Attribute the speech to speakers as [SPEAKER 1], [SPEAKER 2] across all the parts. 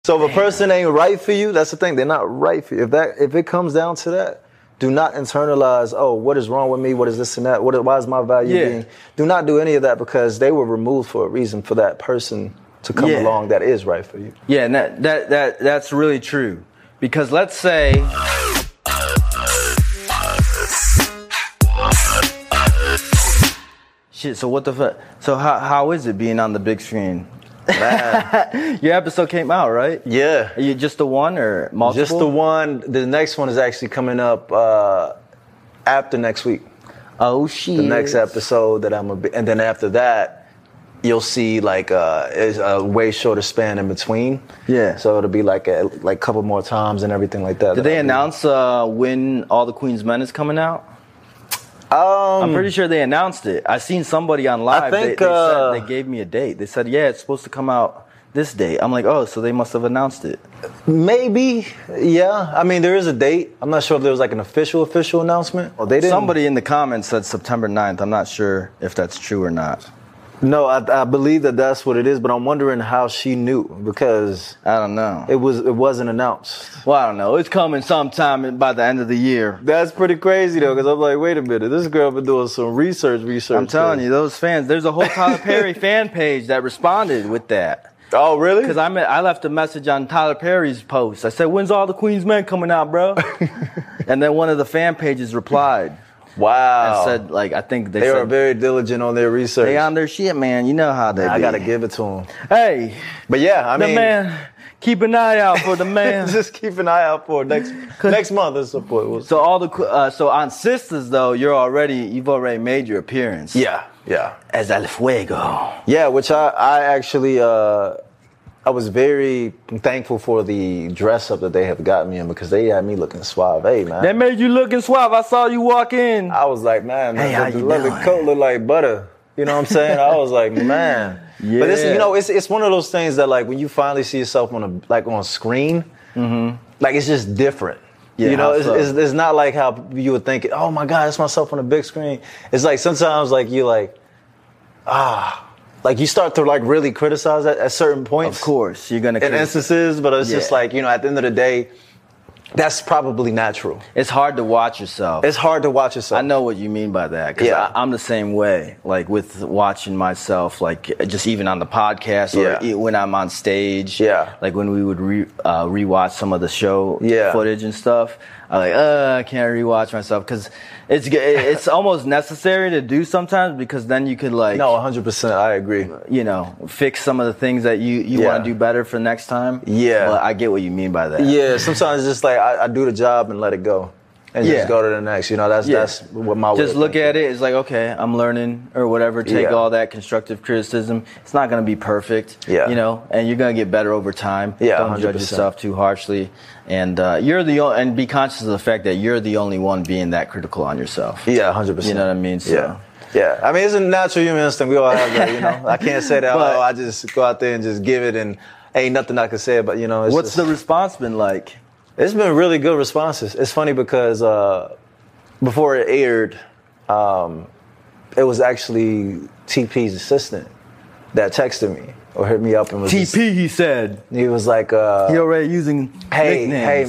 [SPEAKER 1] So if a person ain't right for you, that's the thing. They're not right for you. If it comes down to that, do not internalize, oh, what is wrong with me? What is this and that? Why is my value being? Do not do any of that, because they were removed for a reason for that person to come along that is right for you.
[SPEAKER 2] Yeah, and that's really true. Because let's say shit, so what the fuck? So how is it being on the big screen? Man. Your episode came out, right?
[SPEAKER 1] Yeah.
[SPEAKER 2] Are you just the one or multiple?
[SPEAKER 1] Just the one. The next one is actually coming up after next week.
[SPEAKER 2] Oh, shit.
[SPEAKER 1] The next episode that I'm going to be. And then after that, you'll see like is a way shorter span in between.
[SPEAKER 2] Yeah.
[SPEAKER 1] So it'll be like a couple more times and everything like that.
[SPEAKER 2] Did they announce when All the Queen's Men is coming out? I'm pretty sure they announced it. I seen somebody on live.
[SPEAKER 1] I think
[SPEAKER 2] they said they gave me a date. They said, yeah, it's supposed to come out this date. I'm like, oh, so they must have announced it.
[SPEAKER 1] Maybe, yeah. I mean, there is a date. I'm not sure if there was like an official announcement. Or they didn't.
[SPEAKER 2] Somebody in the comments said September 9th. I'm not sure if that's true or not.
[SPEAKER 1] No, I believe that's what it is, but I'm wondering how she knew, because
[SPEAKER 2] I don't know.
[SPEAKER 1] It wasn't announced.
[SPEAKER 2] Well, I don't know. It's coming sometime by the end of the year.
[SPEAKER 1] That's pretty crazy though, because I'm like, wait a minute, this girl been doing some research.
[SPEAKER 2] I'm telling you, those fans. There's a whole Tyler Perry fan page that responded with that.
[SPEAKER 1] Oh, really?
[SPEAKER 2] Because I left a message on Tyler Perry's post. I said, when's All the Queen's Men coming out, bro? And then one of the fan pages replied.
[SPEAKER 1] Wow.
[SPEAKER 2] And said, like, I think
[SPEAKER 1] they were very diligent on their research.
[SPEAKER 2] They on their shit, man. You know how they be.
[SPEAKER 1] I got to give it to them.
[SPEAKER 2] Hey.
[SPEAKER 1] But yeah, I mean.
[SPEAKER 2] The man. Keep an eye out for the man.
[SPEAKER 1] Just keep an eye out for next month or support.
[SPEAKER 2] So so on Sisters, though, you've already made your appearance.
[SPEAKER 1] Yeah.
[SPEAKER 2] As El Fuego.
[SPEAKER 1] Yeah, which I actually, I was very thankful for the dress up that they have got me in, because they had me looking suave, man.
[SPEAKER 2] They made you looking suave. I saw you walk in.
[SPEAKER 1] I was like, man,
[SPEAKER 2] hey, how you doing?
[SPEAKER 1] The coat looked like butter. You know what I'm saying? I was like, man.
[SPEAKER 2] Yeah.
[SPEAKER 1] But this, it's one of those things that, like, when you finally see yourself on screen, like, it's just different.
[SPEAKER 2] Yeah,
[SPEAKER 1] you know, it's not like how you would think, oh my God, it's myself on a big screen. It's like sometimes, like, you're like, like you start to like really criticize at certain points.
[SPEAKER 2] Of course, you're gonna
[SPEAKER 1] in instances, but it's just like, you know, at the end of the day, that's probably natural.
[SPEAKER 2] It's hard to watch yourself.
[SPEAKER 1] I
[SPEAKER 2] know what you mean by that, because I'm the same way. Like with watching myself, like just even on the podcast or when I'm on stage.
[SPEAKER 1] Yeah.
[SPEAKER 2] Like when we would rewatch some of the show footage and stuff. I'm like, I can't rewatch myself, because it's almost necessary to do sometimes, because then you could like.
[SPEAKER 1] No, 100%. I agree.
[SPEAKER 2] You know, fix some of the things that you want to do better for next time.
[SPEAKER 1] Yeah.
[SPEAKER 2] But I get what you mean by that.
[SPEAKER 1] Yeah. Sometimes it's just like I do the job and let it go. And just go to the next. You know, that's what my way.
[SPEAKER 2] Just look at it. It's like, okay, I'm learning or whatever. Take all that constructive criticism. It's not going to be perfect.
[SPEAKER 1] Yeah.
[SPEAKER 2] You know, and you're going to get better over time.
[SPEAKER 1] Yeah.
[SPEAKER 2] Don't
[SPEAKER 1] 100%.
[SPEAKER 2] judge yourself too harshly. And and be conscious of the fact that you're the only one being that critical on yourself.
[SPEAKER 1] Yeah, 100%.
[SPEAKER 2] You know what I mean? So.
[SPEAKER 1] Yeah. I mean, it's a natural human instinct. We all have that, you know. I can't say that, I just go out there and just give it and ain't nothing I can say about, you know.
[SPEAKER 2] What's the response been like?
[SPEAKER 1] It's been really good responses. It's funny because before it aired, it was actually TP's assistant that texted me or hit me up and was
[SPEAKER 2] TP, he said.
[SPEAKER 1] He was like, he
[SPEAKER 2] already using nicknames.
[SPEAKER 1] Hey,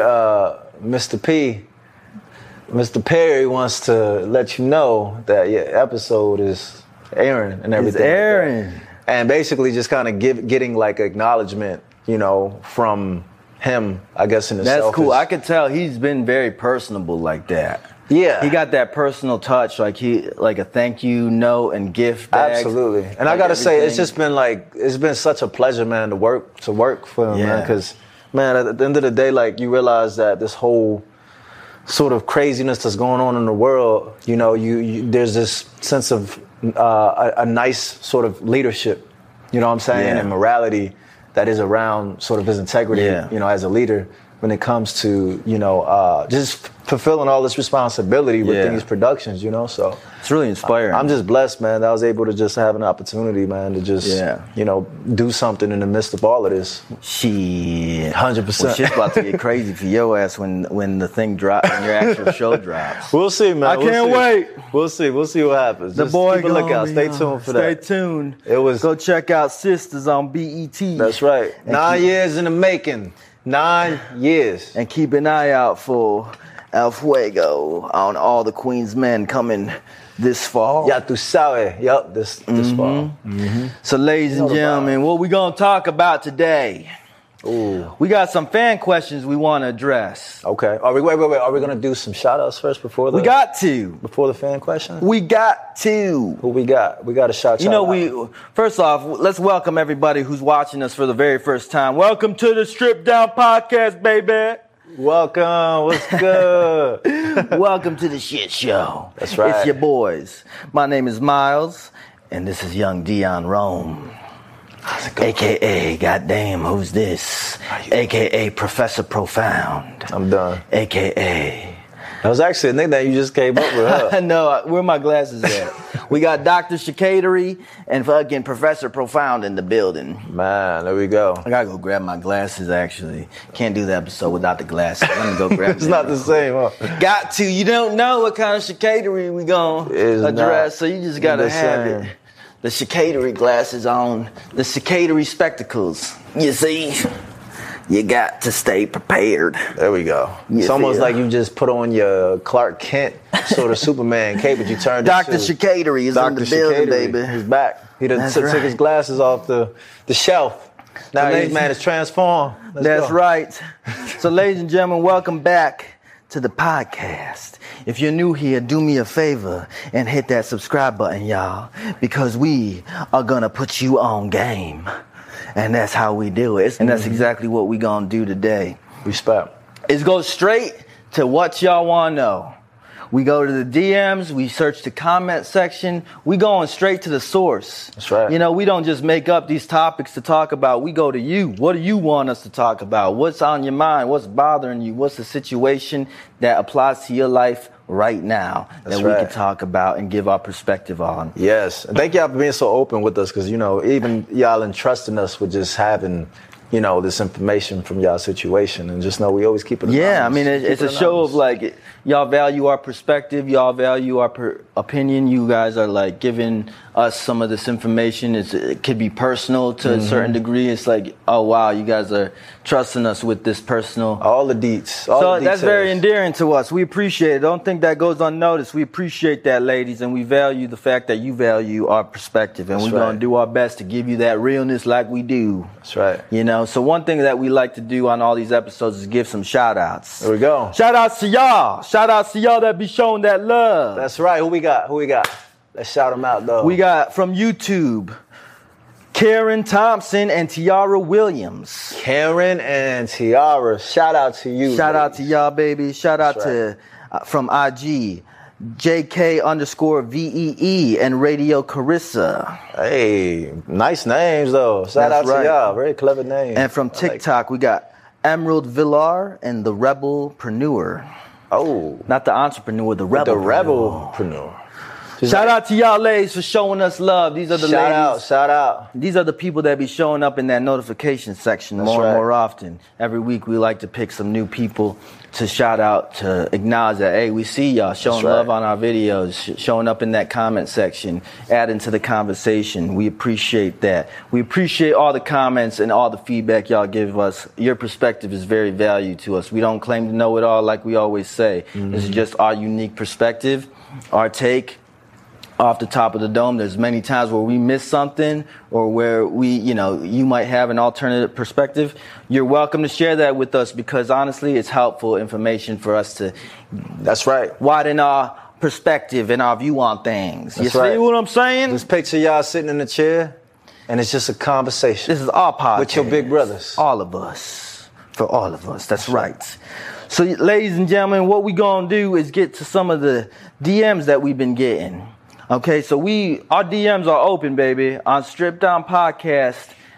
[SPEAKER 1] Mr. P, Mr. Perry wants to let you know that your episode is airing and everything.
[SPEAKER 2] It's airing.
[SPEAKER 1] And basically just kind of getting like acknowledgement, you know, from him, I guess, in himself.
[SPEAKER 2] That's cool. I could tell he's been very personable like that.
[SPEAKER 1] Yeah.
[SPEAKER 2] He got that personal touch, like a thank you note and gift bags.
[SPEAKER 1] Absolutely. And I got to say, it's just been like, it's been such a pleasure, man, to work for him, man. Because, man, at the end of the day, like, you realize that this whole sort of craziness that's going on in the world, you know, there's this sense of a nice sort of leadership, you know what I'm saying, and morality that is around sort of his integrity, you know, as a leader. when it comes to, just fulfilling all this responsibility with these productions, So
[SPEAKER 2] it's really inspiring.
[SPEAKER 1] I'm just blessed, man, that I was able to just have an opportunity, man, to just, do something in the midst of all of this.
[SPEAKER 2] Shit.
[SPEAKER 1] 100%.
[SPEAKER 2] Well, shit's about to get crazy for your ass when the thing drops, when your actual show drops.
[SPEAKER 1] We'll see, man.
[SPEAKER 2] I can't wait.
[SPEAKER 1] We'll see what happens.
[SPEAKER 2] The
[SPEAKER 1] just
[SPEAKER 2] boy
[SPEAKER 1] keep a lookout. Stay tuned for that.
[SPEAKER 2] Stay tuned.
[SPEAKER 1] Go
[SPEAKER 2] check out Sisters on BET.
[SPEAKER 1] That's right. 9 years in the making. 9 years.
[SPEAKER 2] And keep an eye out for El Fuego on All the Queen's Men coming this fall.
[SPEAKER 1] Ya tu sabes. Yup, this fall.
[SPEAKER 2] Mm-hmm. So, ladies and gentlemen, what we gonna talk about today?
[SPEAKER 1] Ooh.
[SPEAKER 2] We got some fan questions we want to address.
[SPEAKER 1] Okay. Wait. Are we gonna do some shout outs first before the?
[SPEAKER 2] We got to.
[SPEAKER 1] Before the fan question?
[SPEAKER 2] We got to.
[SPEAKER 1] Who we got? We got a shout out.
[SPEAKER 2] First off, let's welcome everybody who's watching us for the very first time. Welcome to the Stripped Down Podcast, baby.
[SPEAKER 1] Welcome. What's good?
[SPEAKER 2] Welcome to the shit show.
[SPEAKER 1] That's right.
[SPEAKER 2] It's your boys. My name is Miles, and this is Young Dion Rome. AKA, goddamn, who's this? AKA Professor Profound.
[SPEAKER 1] I'm done.
[SPEAKER 2] AKA.
[SPEAKER 1] That was actually a nickname you just came up with, huh?
[SPEAKER 2] No, where my glasses at? We got Dr. Shikatery and fucking Professor Profound in the building.
[SPEAKER 1] Man, there we go.
[SPEAKER 2] I gotta go grab my glasses, actually. Can't do the episode without the glasses. Let me go grab them.
[SPEAKER 1] It's not the same, huh?
[SPEAKER 2] Got to. You don't know what kind of Shikatery we gonna address, so you just gotta have it. The Shikatery glasses on, the Shikatery spectacles. You see? You got to stay prepared.
[SPEAKER 1] There we go. It's almost like you just put on your Clark Kent sort of Superman cape, but you turned
[SPEAKER 2] Dr. Shikatery is in the building, baby.
[SPEAKER 1] He's back. He done took his glasses off the shelf. Now this man is transformed.
[SPEAKER 2] That's right. So, ladies and gentlemen, welcome back to the podcast. If you're new here, do me a favor and hit that subscribe button, y'all, because we are gonna put you on game. And that's how we do it. And that's exactly what we gonna do today.
[SPEAKER 1] Respect.
[SPEAKER 2] Is go straight to what y'all wanna know. We go to the DMs, we search the comment section, we going straight to the source.
[SPEAKER 1] That's right.
[SPEAKER 2] We don't just make up these topics to talk about. We go to you. What do you want us to talk about? What's on your mind? What's bothering you? What's the situation that applies to your life right now that we can talk about and give our perspective on?
[SPEAKER 1] Yes. And thank y'all for being so open with us, because, even y'all entrusting us with just having, this information from y'all situation, and just know we always keep it anonymous.
[SPEAKER 2] Yeah, I mean, it's a show of like, y'all value our perspective, y'all value our opinion. You guys are like giving us some of this information. It could be personal to a certain degree. It's like, oh wow, you guys are trusting us with this personal.
[SPEAKER 1] All the deets.
[SPEAKER 2] So that's very endearing to us. We appreciate it. Don't think that goes unnoticed. We appreciate that, ladies, and we value the fact that you value our perspective, and we're going to do our best to give you that realness like we do.
[SPEAKER 1] That's right.
[SPEAKER 2] So one thing that we like to do on all these episodes is give some shout outs.
[SPEAKER 1] There we go.
[SPEAKER 2] Shout outs to y'all. Shout outs to y'all that be showing that love.
[SPEAKER 1] That's right. Who we got? Let's shout them out, though.
[SPEAKER 2] We got from YouTube, Karen Thompson and Tiara Williams.
[SPEAKER 1] Karen and Tiara, shout out to you.
[SPEAKER 2] Shout out to y'all, baby. Shout out to from IG, JK_VEE and Radio Carissa.
[SPEAKER 1] Hey, nice names though. Shout out to y'all. Very clever names.
[SPEAKER 2] And from TikTok, we got Emerald Villar and the Rebelpreneur.
[SPEAKER 1] Oh,
[SPEAKER 2] not the entrepreneur, the rebel.
[SPEAKER 1] The Rebelpreneur.
[SPEAKER 2] Shout out to y'all ladies for showing us love. These are the ladies.
[SPEAKER 1] Shout out.
[SPEAKER 2] These are the people that be showing up in that notification section more and more often. Every week we like to pick some new people to shout out, to acknowledge that, hey, we see y'all showing love on our videos, showing up in that comment section, adding to the conversation. We appreciate that. We appreciate all the comments and all the feedback y'all give us. Your perspective is very valued to us. We don't claim to know it all like we always say. This is just our unique perspective, our take off the top of the dome. There's many times where we miss something, or where you might have an alternative perspective. You're welcome to share that with us, because honestly, it's helpful information for us to widen our perspective and our view on things. You see what I'm saying?
[SPEAKER 1] Just picture y'all sitting in a chair, and it's just a conversation.
[SPEAKER 2] This is our podcast.
[SPEAKER 1] With your big brothers.
[SPEAKER 2] All of us. For all of us. That's right. So, ladies and gentlemen, what we gonna do is get to some of the DMs that we've been getting. Okay, so our DMs are open, baby, on Strip Down Podcast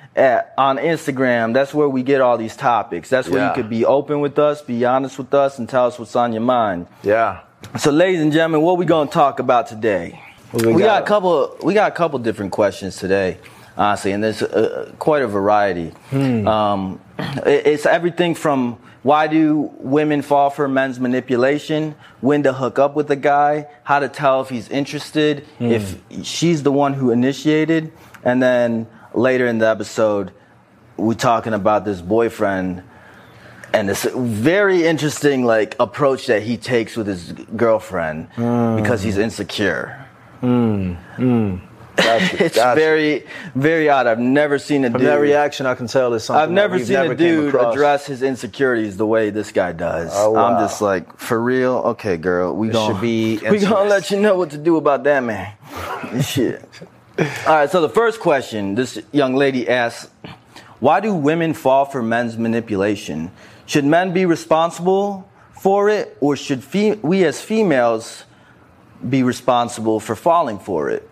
[SPEAKER 2] on Instagram. That's where we get all these topics. That's where you could be open with us, be honest with us, and tell us what's on your mind.
[SPEAKER 1] Yeah.
[SPEAKER 2] So, ladies and gentlemen, what we gonna talk about today? We got a couple different questions today, honestly, and there's quite a variety. It's everything from why do women fall for men's manipulation, when to hook up with a guy, how to tell if he's interested, if she's the one who initiated, and then later in the episode, we're talking about this boyfriend and this very interesting approach that he takes with his girlfriend because he's insecure. It's very, very odd. I've never seen a dude.
[SPEAKER 1] From that reaction, I can tell it's something
[SPEAKER 2] I've never seen a dude address his insecurities the way this guy does.
[SPEAKER 1] Oh, wow.
[SPEAKER 2] I'm just like, for real? Okay, girl, we gonna let you know what to do about that, man. Shit. All right, so the first question, this young lady asks, why do women fall for men's manipulation? Should men be responsible for it, or should we as females be responsible for falling for it?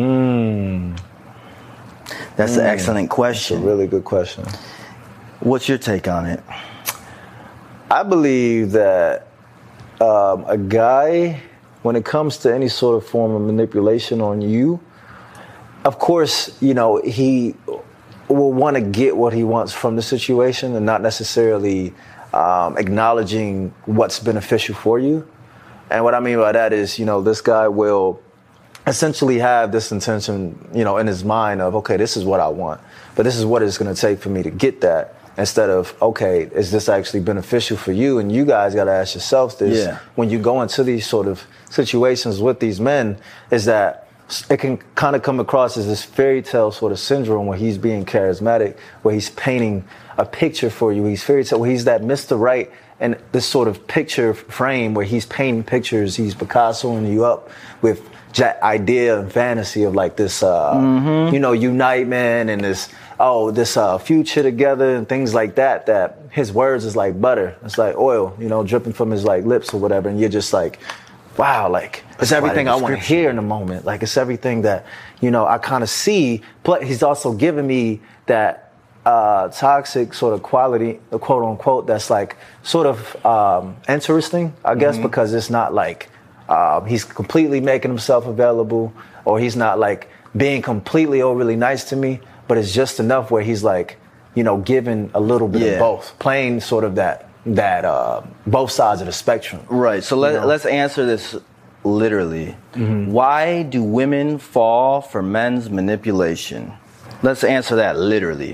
[SPEAKER 2] That's an excellent question.
[SPEAKER 1] That's a really good question.
[SPEAKER 2] What's your take on it?
[SPEAKER 1] I believe that a guy, when it comes to any sort of form of manipulation on you, of course, he will want to get what he wants from the situation and not necessarily acknowledging what's beneficial for you. And what I mean by that is, this guy will essentially have this intention, in his mind of, okay, this is what I want, but this is what it's going to take for me to get that, instead of, okay, is this actually beneficial for you? And you guys got to ask yourselves this when you go into these sort of situations with these men, is that it can kind of come across as this fairy tale sort of syndrome where he's being charismatic, where he's painting a picture for you. He's fairy tale, where he's that Mr. Right, and this sort of picture frame where he's painting pictures, he's Picassoing you up with idea and fantasy of this, unite, man, and this future together and things like that, that his words is like butter. It's like oil, dripping from his lips or whatever. And you're just like, wow, it's everything I want to hear in the moment. It's everything that, I kind of see. But he's also giving me that toxic sort of quality, quote unquote, that's sort of interesting, I guess, because it's not he's completely making himself available, or he's not being completely overly nice to me, but it's just enough where he's giving a little bit of both, playing sort of that both sides of the spectrum.
[SPEAKER 2] Right. So let's answer this literally. Why do women fall for men's manipulation? Let's answer that literally.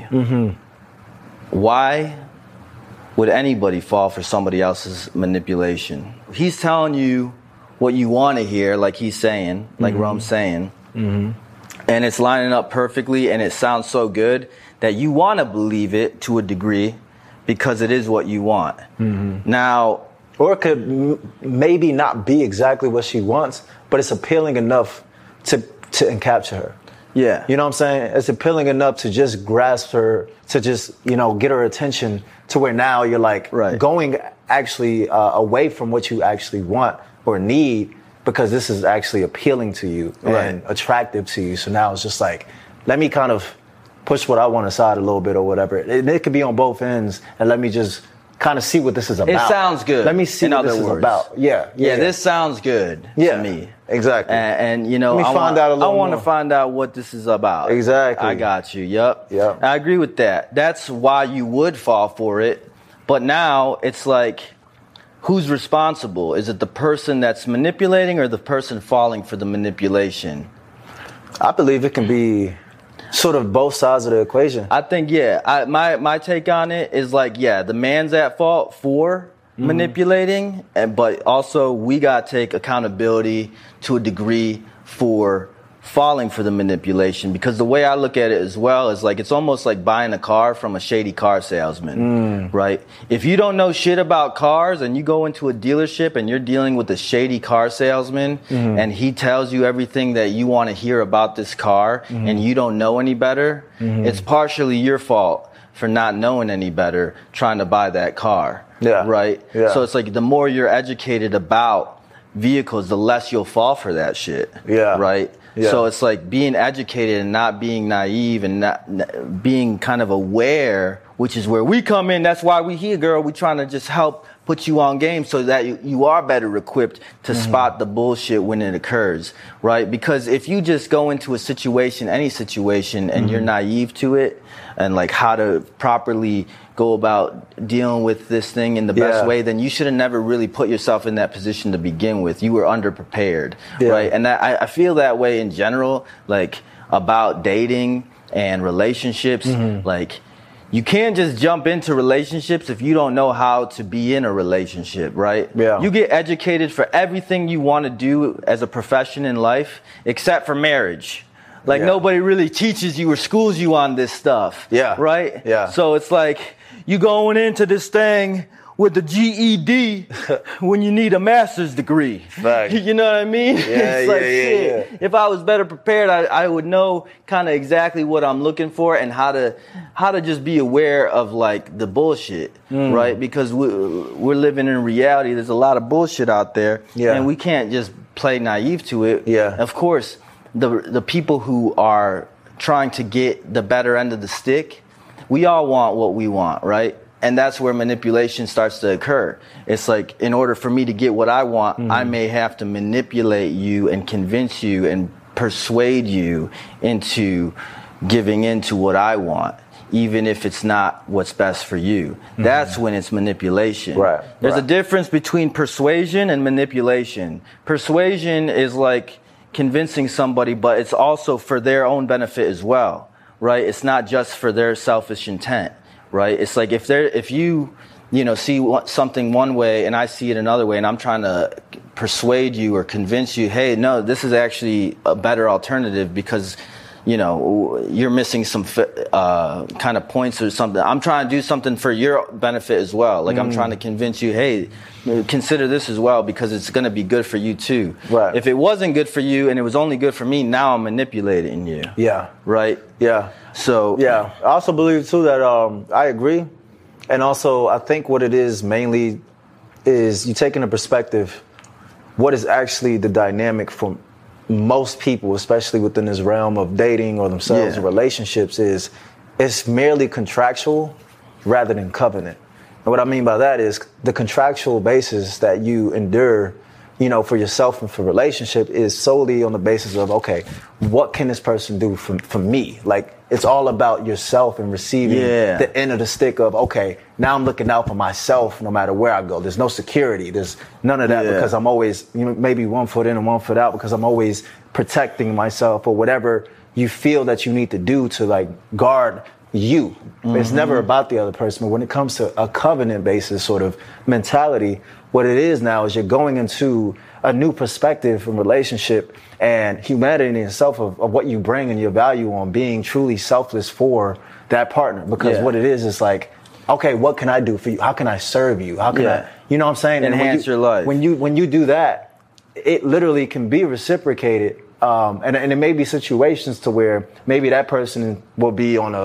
[SPEAKER 2] Why would anybody fall for somebody else's manipulation? He's telling you what you want to hear, like he's saying, like Rome's saying, and it's lining up perfectly, and it sounds so good that you want to believe it to a degree because it is what you want. Now,
[SPEAKER 1] or it could maybe not be exactly what she wants, but it's appealing enough to capture her.
[SPEAKER 2] Yeah.
[SPEAKER 1] You know what I'm saying? It's appealing enough to just grasp her, to just, get her attention, to where now you're going actually away from what you actually want or need, because this is actually appealing to you and attractive to you. So now it's just let me kind of push what I want aside a little bit or whatever. It could be on both ends, and let me just kind of see what this is about.
[SPEAKER 2] It sounds good.
[SPEAKER 1] Let me see what this is about. Yeah,
[SPEAKER 2] this sounds good to me.
[SPEAKER 1] Exactly.
[SPEAKER 2] And
[SPEAKER 1] let me find out a little
[SPEAKER 2] I want
[SPEAKER 1] more.
[SPEAKER 2] To find out what this is about.
[SPEAKER 1] Exactly.
[SPEAKER 2] I got you. Yep.
[SPEAKER 1] Yep.
[SPEAKER 2] I agree with that. That's why you would fall for it. But now it's who's responsible? Is it the person that's manipulating or the person falling for the manipulation?
[SPEAKER 1] I believe it can be sort of both sides of the equation.
[SPEAKER 2] I think, my take on it is the man's at fault for manipulating, but also we got to take accountability to a degree for falling for the manipulation, because the way I look at it as well is it's almost like buying a car from a shady car salesman, right? If you don't know shit about cars and you go into a dealership and you're dealing with a shady car salesman and he tells you everything that you want to hear about this car and you don't know any better, it's partially your fault for not knowing any better trying to buy that car, right? Yeah. So it's the more you're educated about vehicles, the less you'll fall for that shit, right?
[SPEAKER 1] Yeah.
[SPEAKER 2] So it's like being educated and not being naive and not being kind of aware, which is where we come in. That's why we here, girl. We trying to just help put you on game so that you are better equipped to spot the bullshit when it occurs, right? Because if you just go into a situation, any situation, and you're naive to it and like how to properly go about dealing with this thing in the best way, then you should have never really put yourself in that position to begin with. You were underprepared, right? And I feel that way in general, like about dating and relationships, like you can't just jump into relationships if you don't know how to be in a relationship, right?
[SPEAKER 1] Yeah.
[SPEAKER 2] You get educated for everything you want to do as a profession in life, except for marriage. Like nobody really teaches you or schools you on this stuff.
[SPEAKER 1] Yeah.
[SPEAKER 2] Right?
[SPEAKER 1] Yeah.
[SPEAKER 2] So it's like you going into this thing with the GED when you need a master's degree.
[SPEAKER 1] Right.
[SPEAKER 2] You know what I mean? It's like, shit. If I was better prepared, I would know kind of exactly what I'm looking for and how to just be aware of like the bullshit, right? Because we're living in reality. There's a lot of bullshit out there, and we can't just play naive to it.
[SPEAKER 1] Yeah.
[SPEAKER 2] Of course, the people who are trying to get the better end of the stick, we all want what we want, right? And that's where manipulation starts to occur. It's like, in order for me to get what I want, I may have to manipulate you and convince you and persuade you into giving into what I want, even if it's not what's best for you. That's when it's manipulation.
[SPEAKER 1] Right.
[SPEAKER 2] There's a difference between persuasion and manipulation. Persuasion is like convincing somebody, but it's also for their own benefit as well, right? It's not just for their selfish intent. Right? It's like if you see something one way and I see it another way and I'm trying to persuade you or convince you, hey, no, this is actually a better alternative because, you're missing some kind of points or something. I'm trying to do something for your benefit as well. Like I'm trying to convince you, hey, consider this as well because it's going to be good for you too.
[SPEAKER 1] Right.
[SPEAKER 2] If it wasn't good for you and it was only good for me, now I'm manipulating you.
[SPEAKER 1] Yeah.
[SPEAKER 2] Right?
[SPEAKER 1] Yeah.
[SPEAKER 2] So
[SPEAKER 1] yeah, I also believe too that I agree, and also I think what it is mainly is you taking a perspective. What is actually the dynamic for most people, especially within this realm of dating or themselves in relationships, is it's merely contractual rather than covenant. And what I mean by that is the contractual basis that you endure, for yourself and for relationship is solely on the basis of, okay, what can this person do for me? Like, it's all about yourself and receiving the end of the stick of, okay, now I'm looking out for myself no matter where I go. There's no security. There's none of that because I'm always, maybe 1 foot in and 1 foot out because I'm always protecting myself or whatever you feel that you need to do to like guard you. It's never about the other person. But when it comes to a covenant basis sort of mentality, what it is now is you're going into a new perspective from relationship and humanity in itself of what you bring and your value on being truly selfless for that partner. Because what it is like, okay, what can I do for you? How can I serve you? How can I, you know what I'm saying?
[SPEAKER 2] Enhance your life.
[SPEAKER 1] When you do that, it literally can be reciprocated. And it may be situations to where maybe that person will be on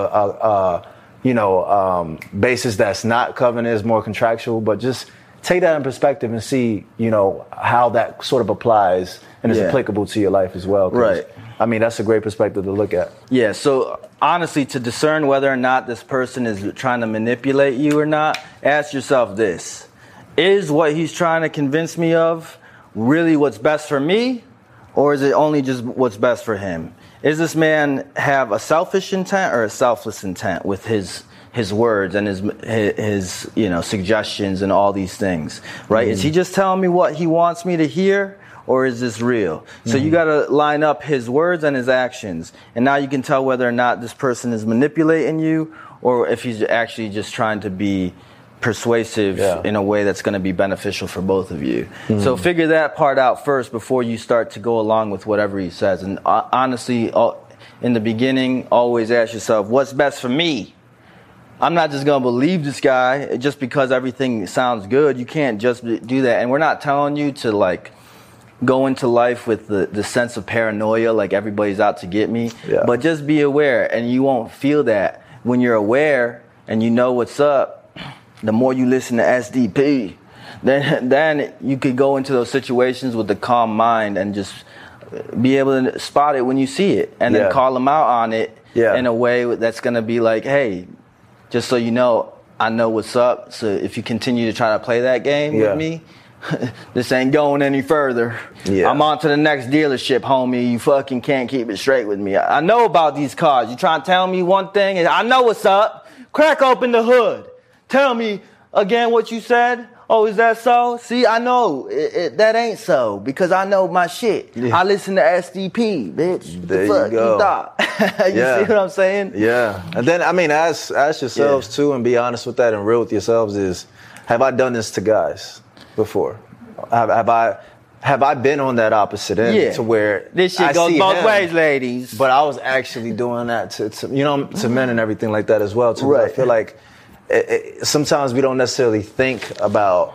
[SPEAKER 1] a basis that's not covenant, is more contractual, but just take that in perspective and see, how that sort of applies and is applicable to your life as well.
[SPEAKER 2] Right.
[SPEAKER 1] I mean, that's a great perspective to look at.
[SPEAKER 2] Yeah. So honestly, to discern whether or not this person is trying to manipulate you or not, ask yourself this: is what he's trying to convince me of really what's best for me? Or is it only just what's best for him? Is this man have a selfish intent or a selfless intent with his words and his suggestions and all these things, right? Is he just telling me what he wants me to hear, or is this real? So you got to line up his words and his actions, and now you can tell whether or not this person is manipulating you or if he's actually just trying to be persuasive in a way that's going to be beneficial for both of you. So figure that part out first before you start to go along with whatever he says. And honestly, in the beginning, always ask yourself, what's best for me? I'm not just going to believe this guy just because everything sounds good. You can't just do that. And we're not telling you to like go into life with the sense of paranoia, like everybody's out to get me. Yeah. But just be aware, and you won't feel that. When you're aware and you know what's up, the more you listen to SDP, then you could go into those situations with a calm mind and just be able to spot it when you see it, and then call them out on it in a way that's going to be like, hey, just so you know, I know what's up. So if you continue to try to play that game with me, this ain't going any further. I'm on to the next dealership, homie. You fucking can't keep it straight with me. I know about these cars. You trying to tell me one thing, and I know what's up. Crack open the hood. Tell me again what you said. Oh, is that so? See, I know that ain't so because I know my shit. I listen to SDP, bitch.
[SPEAKER 1] There
[SPEAKER 2] the fuck
[SPEAKER 1] you go.
[SPEAKER 2] You thought? You see what I'm saying?
[SPEAKER 1] Yeah. And then, I mean, ask yourselves too, and be honest with that and real with yourselves. Is, have I done this to guys before? Have I been on that opposite end to where
[SPEAKER 2] this shit goes both ways, ladies?
[SPEAKER 1] But I was actually doing that to men and everything like that as well. Too. I feel like sometimes we don't necessarily think about,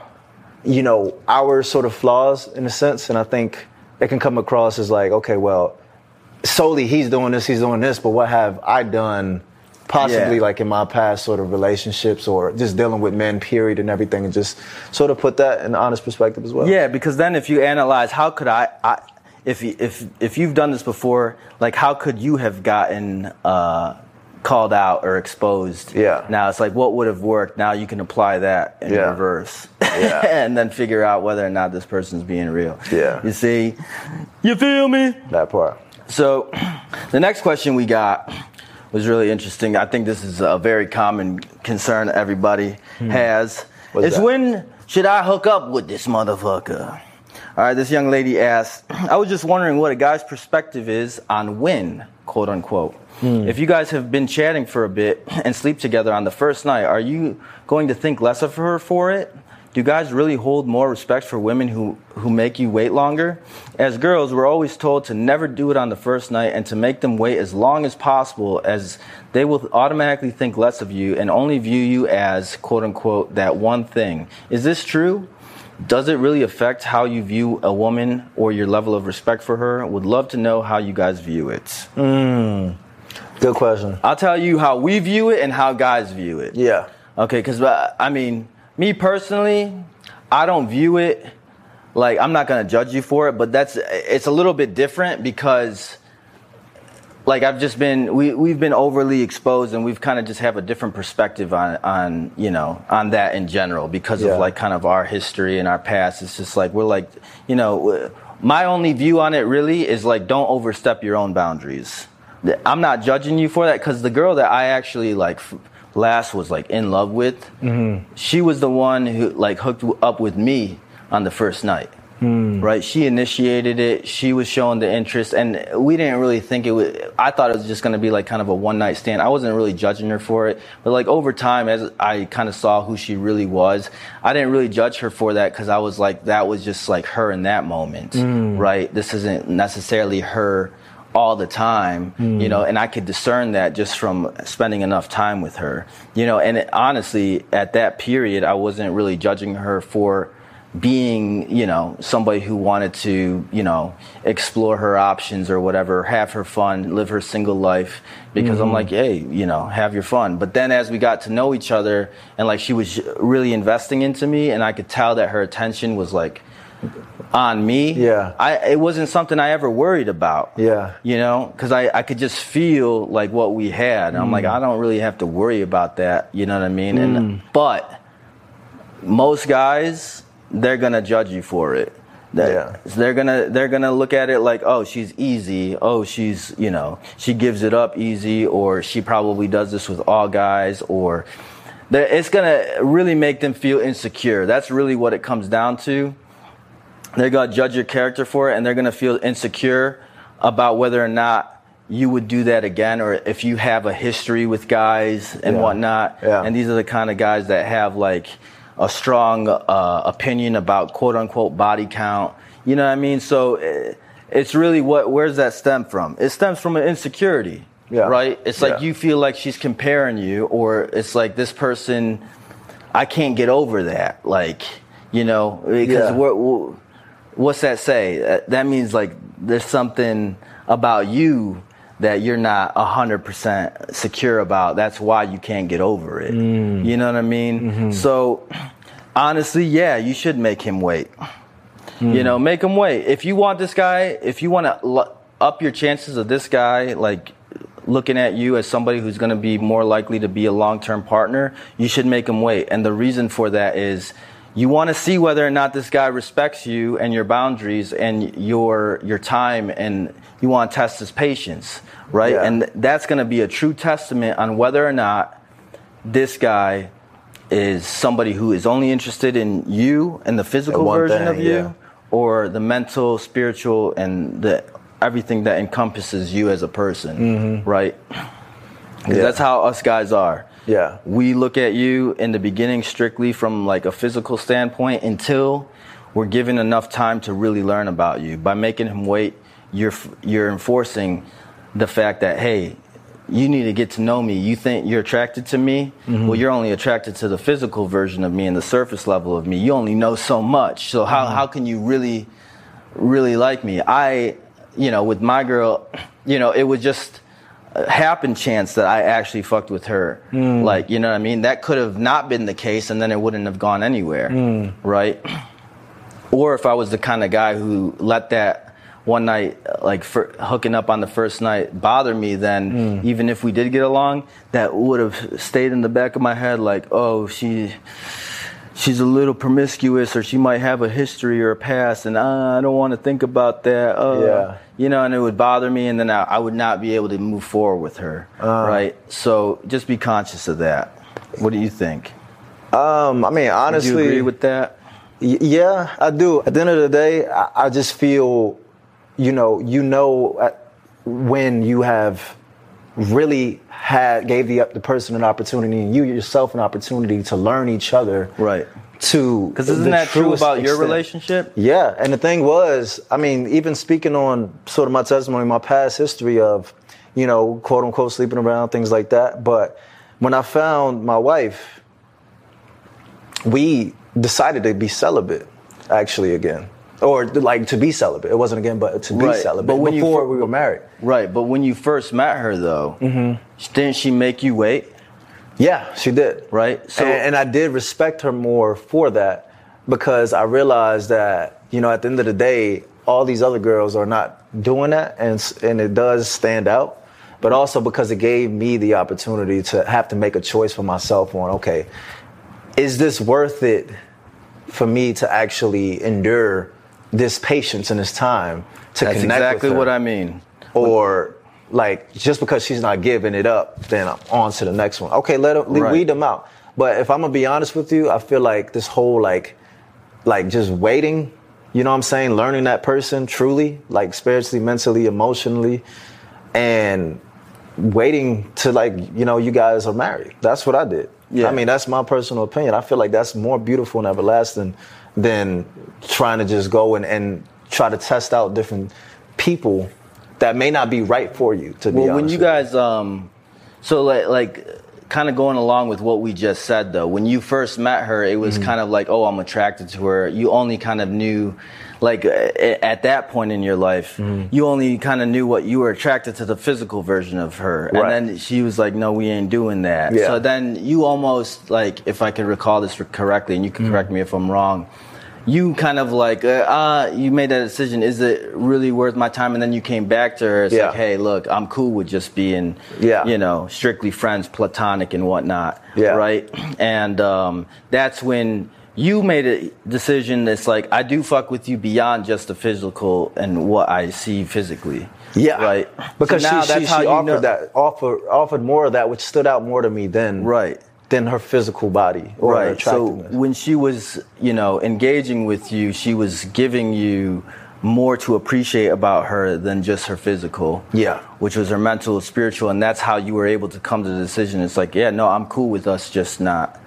[SPEAKER 1] our sort of flaws in a sense. And I think it can come across as like, okay, well, solely he's doing this, but what have I done possibly like in my past sort of relationships or just dealing with men, period, and everything, and just sort of put that in honest perspective as well.
[SPEAKER 2] Yeah, because then if you analyze, how could if you've done this before, like how could you have gotten called out or exposed? Now it's like, what would have worked? Now you can apply that in reverse. And then figure out whether or not this person's being real. You see? You feel me?
[SPEAKER 1] That part.
[SPEAKER 2] So the next question we got was really interesting. I think this is a very common concern everybody has. When should I hook up with this motherfucker? All right, this young lady asked, I was just wondering what a guy's perspective is on when, quote unquote. If you guys have been chatting for a bit and sleep together on the first night, are you going to think less of her for it? Do you guys really hold more respect for women who make you wait longer? As girls, we're always told to never do it on the first night and to make them wait as long as possible, as they will automatically think less of you and only view you as, quote unquote, that one thing. Is this true? Does it really affect how you view a woman or your level of respect for her? Would love to know how you guys view it.
[SPEAKER 1] Good question.
[SPEAKER 2] I'll tell you how we view it and how guys view it.
[SPEAKER 1] Yeah.
[SPEAKER 2] Okay, because, I mean, me personally, I don't view it like, I'm not going to judge you for it, but it's a little bit different because, like, we've been overly exposed and we've kind of just have a different perspective on that in general because of like kind of our history and our past. It's just like, we're like, my only view on it really is like, don't overstep your own boundaries. I'm not judging you for that because the girl that I actually like last was like in love with, she was the one who like hooked up with me on the first night. Right? She initiated it. She was showing the interest, and we didn't really think it would. I thought it was just going to be like kind of a one night stand. I wasn't really judging her for it, but like over time, as I kind of saw who she really was, I didn't really judge her for that because I was like, that was just like her in that moment, right? This isn't necessarily her all the time, and I could discern that just from spending enough time with her, and honestly, at that period, I wasn't really judging her for being, somebody who wanted to, explore her options or whatever, have her fun, live her single life, because I'm like, hey, have your fun. But then as we got to know each other and like she was really investing into me and I could tell that her attention was like on me. It wasn't something I ever worried about. Because I could just feel like what we had. And I'm like, I don't really have to worry about that. You know what I mean? But most guys, they're gonna judge you for it. They're gonna look at it like, oh, she's easy. Oh, she's she gives it up easy, or she probably does this with all guys, or it's gonna really make them feel insecure. That's really what it comes down to. They're going to judge your character for it, and they're going to feel insecure about whether or not you would do that again, or if you have a history with guys and whatnot. And these are the kind of guys that have like a strong opinion about quote unquote body count. You know what I mean? So it's really where's that stem from? It stems from an insecurity, right? It's like you feel like she's comparing you, or it's like this person, I can't get over that. Like, because what's that say? That means like there's something about you that you're not 100% secure about. That's why you can't get over it. You know what I mean? So honestly, you should make him wait. You know, make them wait. If you want this guy, if you want to up your chances of this guy, like looking at you as somebody who's going to be more likely to be a long-term partner, you should make him wait. And the reason for that is you want to see whether or not this guy respects you and your boundaries and your time, and you want to test his patience, right? Yeah. And that's going to be a true testament on whether or not this guy is somebody who is only interested in you and the physical version of you, or the mental, spiritual, and everything that encompasses you as a person, right? Because that's how us guys are. Yeah. We look at you in the beginning strictly from like a physical standpoint until we're given enough time to really learn about you. By making him wait, you're enforcing the fact that, hey, you need to get to know me. You think you're attracted to me? Well, you're only attracted to the physical version of me and the surface level of me. You only know so much. So how can you really, really like me? With my girl, it was just a happen chance that I actually fucked with her. Like, you know what I mean? That could have not been the case, and then it wouldn't have gone anywhere, right? Or if I was the kind of guy who let that one night, like hooking up on the first night, bother me, then even if we did get along, that would have stayed in the back of my head like, oh, she's a little promiscuous, or she might have a history or a past, and I don't want to think about that. And it would bother me, and then I would not be able to move forward with her, right? So just be conscious of that. What do you think?
[SPEAKER 1] Honestly,
[SPEAKER 2] do you agree with that?
[SPEAKER 1] Yeah, I do. At the end of the day, I just feel, when you have really gave the person an opportunity, and you yourself an opportunity to learn each other.
[SPEAKER 2] Right.
[SPEAKER 1] Because
[SPEAKER 2] isn't that true about your relationship?
[SPEAKER 1] Yeah. And the thing was, even speaking on sort of my testimony, my past history of, quote unquote, sleeping around, things like that. But when I found my wife, we decided to be celibate, actually, again. Or like to be celibate. It wasn't again, but to be celibate. But before we were married.
[SPEAKER 2] Right. But when you first met her, though, didn't she make you wait?
[SPEAKER 1] Yeah, she did.
[SPEAKER 2] Right.
[SPEAKER 1] So, and I did respect her more for that, because I realized that, at the end of the day, all these other girls are not doing that, and it does stand out. But also because it gave me the opportunity to have to make a choice for myself on, okay, is this worth it for me to actually endure this patience and this time to
[SPEAKER 2] That's
[SPEAKER 1] connect
[SPEAKER 2] exactly
[SPEAKER 1] with her?
[SPEAKER 2] What I mean.
[SPEAKER 1] Or like, just because she's not giving it up, then I'm on to the next one. Okay, weed them out. But if I'm gonna be honest with you, I feel like this whole like just waiting, you know what I'm saying, learning that person truly, like spiritually, mentally, emotionally, and waiting to you guys are married. That's what I did. Yeah. That's my personal opinion. I feel like that's more beautiful and everlasting than trying to just go and try to test out different people that may not be right for you, to be honest.
[SPEAKER 2] When you guys, kind of going along with what we just said, though, when you first met her, it was kind of like, oh, I'm attracted to her. You only kind of knew, at that point in your life, you only kind of knew what you were attracted to, the physical version of her. Right. And then she was like, no, we ain't doing that. Yeah. So then you almost, if I can recall this correctly, and you can correct me if I'm wrong, you kind of you made that decision. Is it really worth my time? And then you came back to her. It's like, hey, look, I'm cool with just being, strictly friends, platonic and whatnot. Yeah. Right. And that's when you made a decision that's like, I do fuck with you beyond just the physical and what I see physically. Yeah. Right.
[SPEAKER 1] Because so she offered more of that, which stood out more to me than her physical body or her attractiveness.
[SPEAKER 2] So when she was, engaging with you, she was giving you more to appreciate about her than just her physical. Yeah. Which was her mental, spiritual, and that's how you were able to come to the decision. It's like, I'm cool with us just not,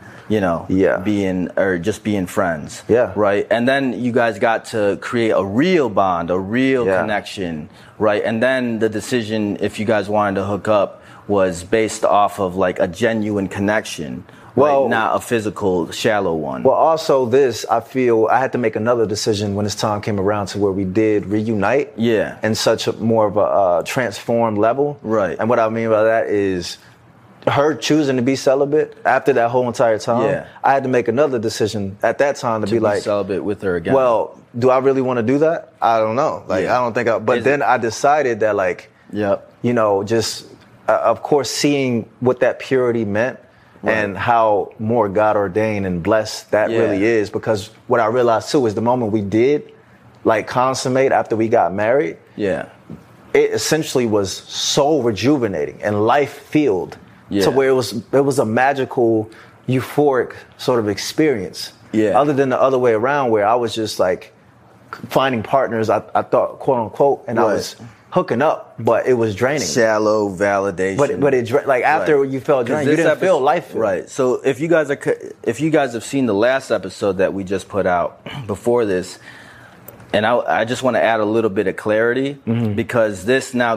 [SPEAKER 2] being friends. Yeah. Right. And then you guys got to create a real bond, a real connection. Right. And then the decision, if you guys wanted to hook up, was based off of a genuine connection, not a physical, shallow one.
[SPEAKER 1] Well, also I feel I had to make another decision when this time came around to where we did reunite. Yeah. In such more of a transformed level. Right. And what I mean by that is her choosing to be celibate after that whole entire time, I had to make another decision at that time to be like
[SPEAKER 2] celibate with her again.
[SPEAKER 1] Well, do I really want to do that? I don't know. Like, I don't think but then I decided that, like, you know, just, of course, seeing what that purity meant and how more God ordained and blessed that really is. Because what I realized too is the moment we did, like, consummate after we got married, it essentially was so rejuvenating and life-filled to where it was a magical, euphoric sort of experience. Other than the other way around, where I was just like finding partners, I thought, quote unquote, and I was hooking up, but it was draining.
[SPEAKER 2] Shallow validation.
[SPEAKER 1] But it like after you felt drained, you didn't feel life.
[SPEAKER 2] Right. So if you guys have seen the last episode that we just put out before this, and I just want to add a little bit of clarity because this now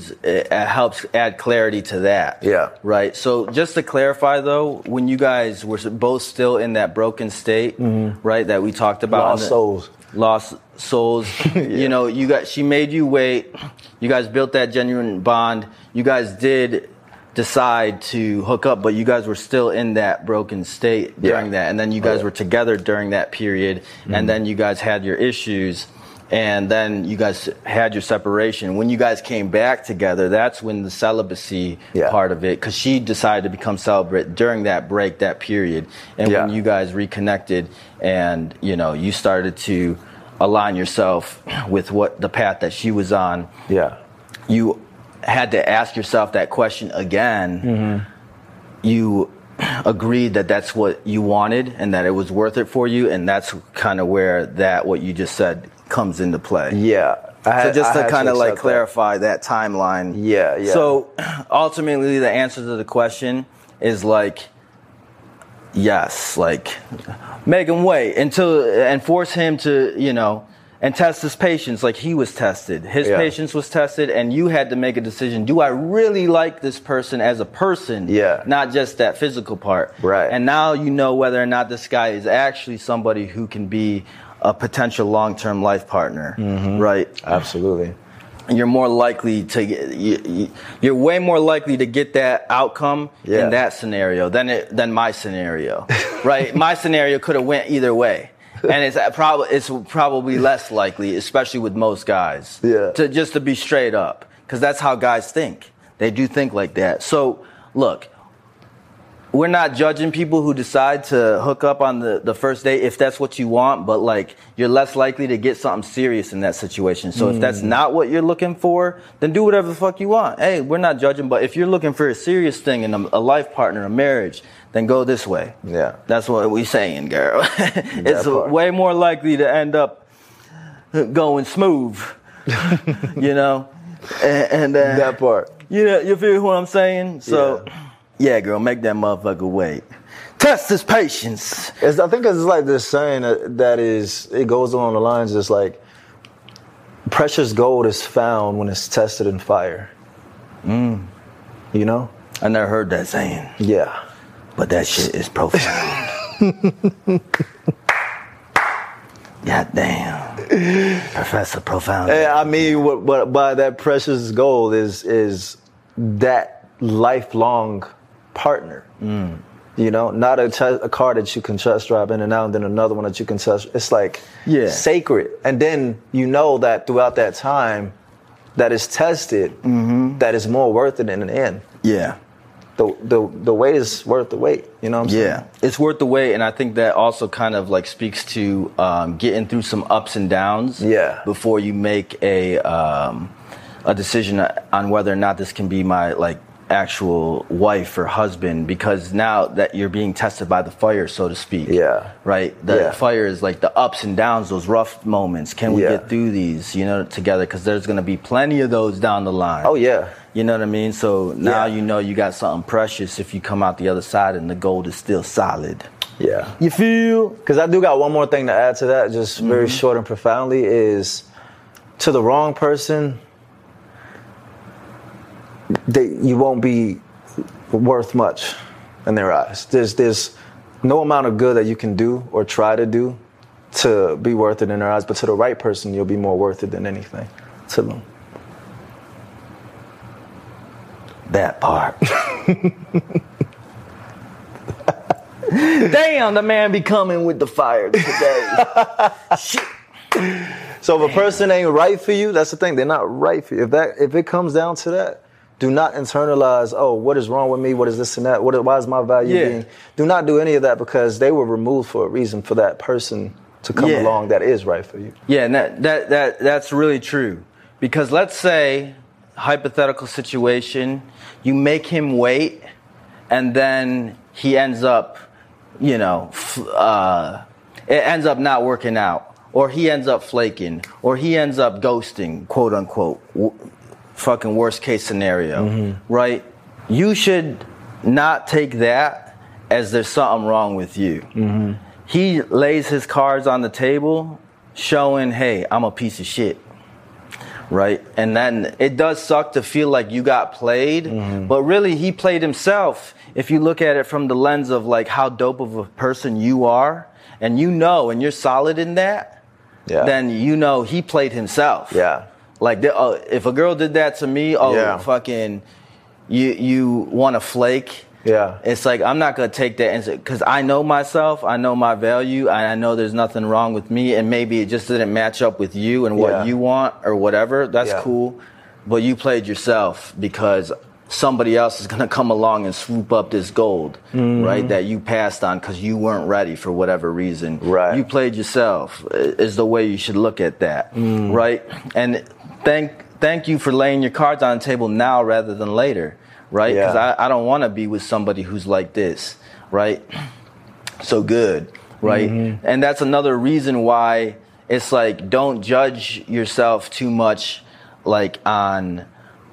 [SPEAKER 2] helps add clarity to that. Right. So just to clarify though, when you guys were both still in that broken state, right, that we talked about. Lost souls. You know, she made you wait. You guys built that genuine bond. You guys did decide to hook up, but you guys were still in that broken state during that. And then you guys were together during that period. And then you guys had your issues. And then you guys had your separation. When you guys came back together, that's when the celibacy part of it, because she decided to become celibate during that break, that period. And when you guys reconnected and, you know, you started to align yourself with the path that she was on, you had to ask yourself that question again. You agreed that that's what you wanted and that it was worth it for you. And that's kind of where what you just said comes into play. So just to kind of like clarify that timeline. So ultimately the answer to the question is like, yes, like make him wait and force him to, you know, and test his patience like he was tested. His patience was tested, and you had to make a decision. Do I really like this person as a person? Not just that physical part. And now you know whether or not this guy is actually somebody who can be a potential long-term life partner, right?
[SPEAKER 1] Absolutely.
[SPEAKER 2] You're more likely to you're way more likely to get that outcome in that scenario than my scenario, right? My scenario could have went either way. And it's probably less likely, especially with most guys, to be straight up, because that's how guys think. They do think like that. So, look, we're not judging people who decide to hook up on the first date if that's what you want, but like you're less likely to get something serious in that situation. So if that's not what you're looking for, then do whatever the fuck you want. Hey, we're not judging, but if you're looking for a serious thing in a life partner, a marriage, then go this way. That's what we saying, girl. It's way more likely to end up going smooth, you know? And
[SPEAKER 1] that part.
[SPEAKER 2] You know, you feel what I'm saying? So, yeah, girl, make that motherfucker wait. Test his patience.
[SPEAKER 1] I think it's like this saying it goes along the lines, it's like, precious gold is found when it's tested in fire. You know?
[SPEAKER 2] I never heard that saying.
[SPEAKER 1] Yeah.
[SPEAKER 2] But that shit is profound. God damn. Professor Profound.
[SPEAKER 1] I mean, what by that precious gold is that lifelong partner. You know, not a car that you can test drive in and out, and then another one that you can test. It's like sacred. And then you know that throughout that time that is tested, that is more worth it in the end. The wait is worth the wait. You know what I'm saying?
[SPEAKER 2] It's worth the wait, and I think that also kind of like speaks to getting through some ups and downs before you make a decision on whether or not this can be my like actual wife or husband, because now that you're being tested by the fire, so to speak. Right? The fire is like the ups and downs, those rough moments. Can we get through these, you know, together? Because there's going to be plenty of those down the line.
[SPEAKER 1] Oh, yeah.
[SPEAKER 2] You know what I mean? So now you know you got something precious if you come out the other side and the gold is still solid. You feel?
[SPEAKER 1] Because I do got one more thing to add to that, just very short and profoundly, is to the wrong person, you won't be worth much in their eyes. There's no amount of good that you can do or try to do to be worth it in their eyes, but to the right person, you'll be more worth it than anything to them.
[SPEAKER 2] That part. Damn, the man be coming with the fire today. Shit.
[SPEAKER 1] So if a person ain't right for you, that's the thing. They're not right for you. If it comes down to that, do not internalize, oh, what is wrong with me? What is this and that? Why is my value being? Do not do any of that, because they were removed for a reason for that person to come along that is right for you.
[SPEAKER 2] Yeah, and that's really true. Because let's say, hypothetical situation, you make him wait, and then he ends up, it ends up not working out, or he ends up flaking, or he ends up ghosting, quote unquote, fucking worst case scenario, right? You should not take that as there's something wrong with you. He lays his cards on the table showing, hey, I'm a piece of shit, right? And then it does suck to feel like you got played, but really he played himself. If you look at it from the lens of like how dope of a person you are, and and you're solid in that, then he played himself.
[SPEAKER 1] Yeah.
[SPEAKER 2] Like, if a girl did that to me, fucking, you want to flake.
[SPEAKER 1] Yeah.
[SPEAKER 2] It's like, I'm not going to take that, because I know myself, I know my value, and I know there's nothing wrong with me, and maybe it just didn't match up with you and what you want or whatever. That's cool. But you played yourself, because somebody else is going to come along and swoop up this gold, right, that you passed on because you weren't ready for whatever reason. Right. You played yourself is the way you should look at that, right? And thank you for laying your cards on the table now rather than later, right? Because I don't want to be with somebody who's like this, right? So good, right? And that's another reason why it's like, don't judge yourself too much, like on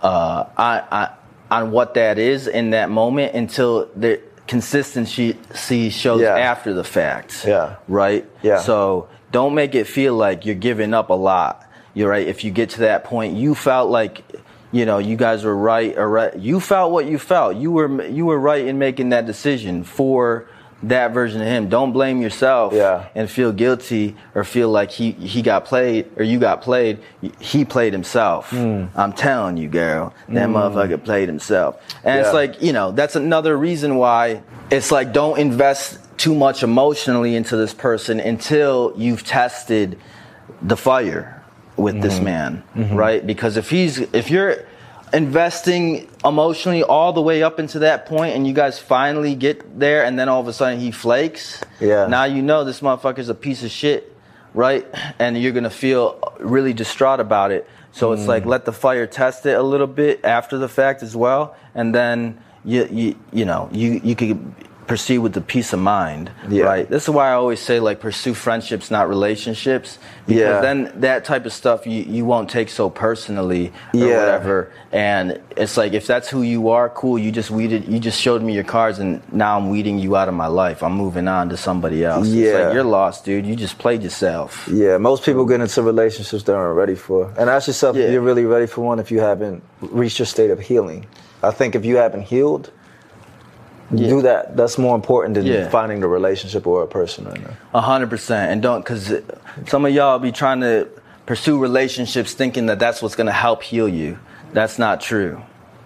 [SPEAKER 2] what that is in that moment until the consistency shows after the fact. Yeah. Right? Yeah. So don't make it feel like you're giving up a lot. You're right. If you get to that point, you felt like, you guys were right, or you felt what you felt. You were right in making that decision for that version of him. Don't blame yourself and feel guilty or feel like he got played or you got played. He played himself. I'm telling you, girl, that motherfucker played himself. And it's like, that's another reason why it's like, don't invest too much emotionally into this person until you've tested the fire with this man, right? Because if you're investing emotionally all the way up into that point and you guys finally get there and then all of a sudden he flakes, now this motherfucker's a piece of shit, right? And you're gonna feel really distraught about it. So it's like, let the fire test it a little bit after the fact as well, and then you could proceed with the peace of mind, right? This is why I always say, like, pursue friendships, not relationships, because then that type of stuff you won't take so personally or whatever. And it's like, if that's who you are, cool. You just showed me your cards, and now I'm weeding you out of my life. I'm moving on to somebody else. It's like, you're lost, dude. You just played yourself. Yeah, most people get into relationships they aren't ready for, and ask yourself if you're really ready for one if you haven't reached your state of healing. I think if you haven't healed, do that. That's more important than finding the relationship or a person right now. 100%. And don't, because some of y'all be trying to pursue relationships thinking that that's what's going to help heal you. That's not true.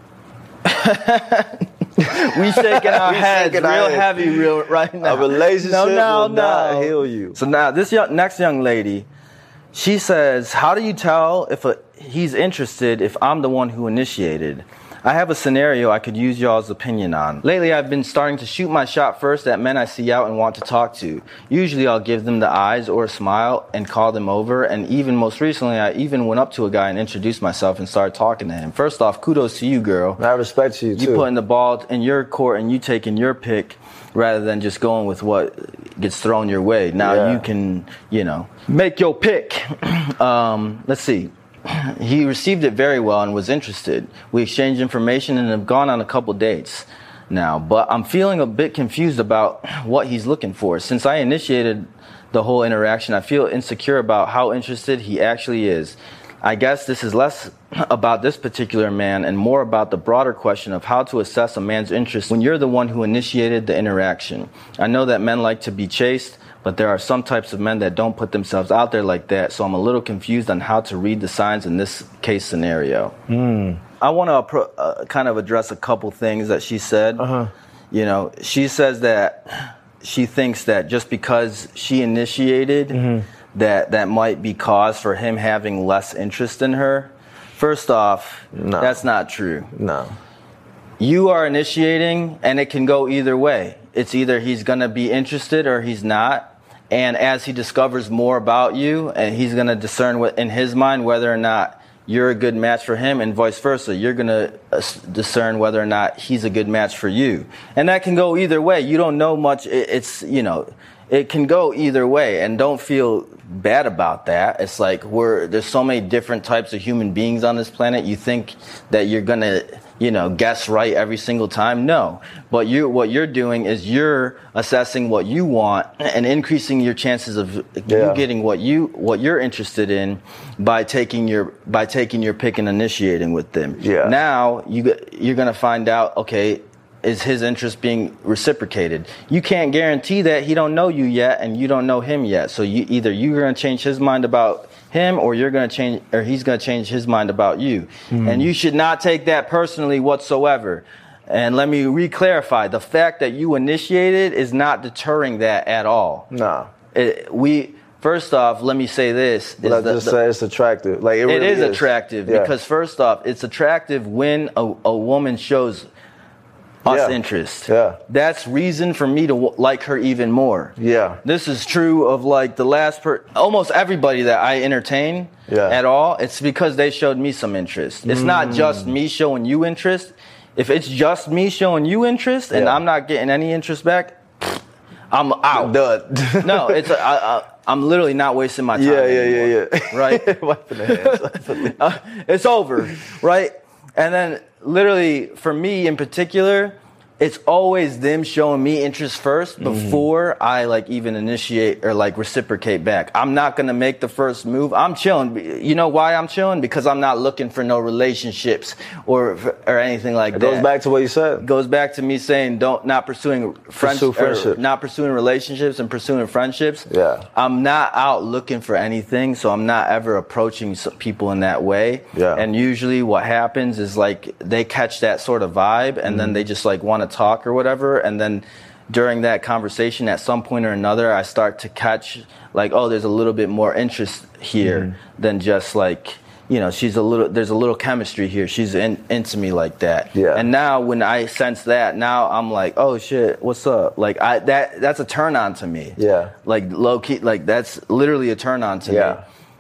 [SPEAKER 2] We shaking our heads real heavy right now. A relationship will not heal you. So now this next young lady, she says, how do you tell if he's interested if I'm the one who initiated? I have a scenario I could use y'all's opinion on. Lately, I've been starting to shoot my shot first at men I see out and want to talk to. Usually, I'll give them the eyes or a smile and call them over. And even most recently, I even went up to a guy and introduced myself and started talking to him. First off, kudos to you, girl. I respect you, too. You putting the ball in your court and you taking your pick rather than just going with what gets thrown your way. Now you can, make your pick. Let's see. He received it very well and was interested. We exchanged information and have gone on a couple dates now, but I'm feeling a bit confused about what he's looking for. Since I initiated the whole interaction, I feel insecure about how interested he actually is. I guess this is less about this particular man and more about the broader question of how to assess a man's interest when you're the one who initiated the interaction. I know that men like to be chased, but there are some types of men that don't put themselves out there like that, so I'm a little confused on how to read the signs in this case scenario. I want to kind of address a couple things that she said. You know, she says that she thinks that just because she initiated, that might be cause for him having less interest in her. First off, that's not true.
[SPEAKER 1] No.
[SPEAKER 2] You are initiating, and it can go either way. It's either he's going to be interested or he's not. And as he discovers more about you, and he's going to discern in his mind whether or not you're a good match for him, and vice versa. You're going to discern whether or not he's a good match for you. And that can go either way. You don't know much. It's, you know, it can go either way. And don't feel bad about that. It's like there's so many different types of human beings on this planet. You think that you're going to, you know, guess right every single time. No. But what you're doing is you're assessing what you want and increasing your chances of you getting what you're interested in by taking your pick and initiating with them.
[SPEAKER 1] Yeah.
[SPEAKER 2] Now you're going to find out, okay, is his interest being reciprocated? You can't guarantee that. He don't know you yet, and you don't know him yet. So either you're going to change his mind about him, or he's going to change his mind about you. And you should not take that personally whatsoever. And let me re-clarify: the fact that you initiated is not deterring that at all.
[SPEAKER 1] No.
[SPEAKER 2] First off, let me say this:
[SPEAKER 1] say it's attractive. Like it really
[SPEAKER 2] is attractive because first off, it's attractive when a woman shows us interest.
[SPEAKER 1] Yeah.
[SPEAKER 2] That's reason for me to like her even more.
[SPEAKER 1] Yeah.
[SPEAKER 2] This is true of like almost everybody that I entertain at all. It's because they showed me some interest. It's not just me showing you interest. If it's just me showing you interest and I'm not getting any interest back, I'm out.
[SPEAKER 1] Done.
[SPEAKER 2] No, I'm literally not wasting my time anymore, right?
[SPEAKER 1] Wiping the hands.
[SPEAKER 2] It's over, right? And then literally for me in particular, it's always them showing me interest first before I like even initiate or like reciprocate back. I'm not going to make the first move. I'm chilling. You know why I'm chilling? Because I'm not looking for no relationships or anything like that.
[SPEAKER 1] It goes back to what you said.
[SPEAKER 2] It goes back to me saying not pursuing friendship. Not pursuing relationships and pursuing friendships.
[SPEAKER 1] Yeah.
[SPEAKER 2] I'm not out looking for anything, so I'm not ever approaching people in that way.
[SPEAKER 1] Yeah.
[SPEAKER 2] And usually what happens is like they catch that sort of vibe and then they just like want to talk or whatever, and then during that conversation at some point or another I start to catch like, oh, there's a little bit more interest here than just like, you know, there's a little chemistry here, she's into me like that. And now when I sense that, now I'm like, oh shit, what's up? Like that's a turn on to me. Like low key, like that's literally a turn on to me.